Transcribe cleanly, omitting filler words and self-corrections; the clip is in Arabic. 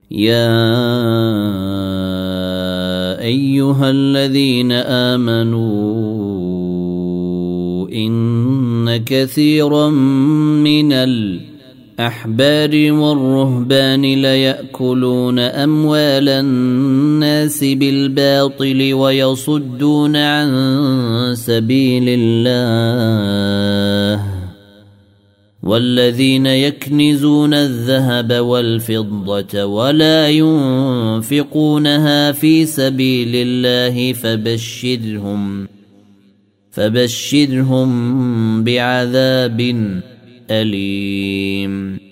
يا أيها الذين آمنوا إن كثيرا من الأحبار والرهبان ليأكلون أموال الناس بالباطل ويصدون عن سبيل الله والذين يكنزون الذهب والفضة ولا ينفقونها في سبيل الله فبشرهم بعذاب أليم.